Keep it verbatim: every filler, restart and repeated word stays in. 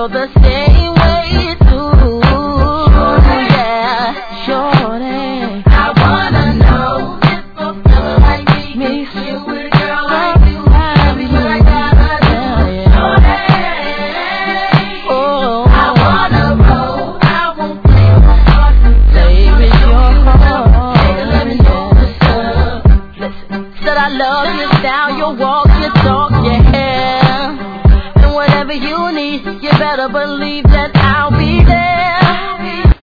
feel the same way too. Yeah, shorty, I wanna know if a fella like me, me feel with a girl like you. Tell me what I gotta do, shorty. Oh, I wanna roll, I won't play my heart. Play with your heart. Baby, let me know what's up. Listen, said I love your style, your walk, your talk, your hair. Whatever you need, you better believe that I'll be there.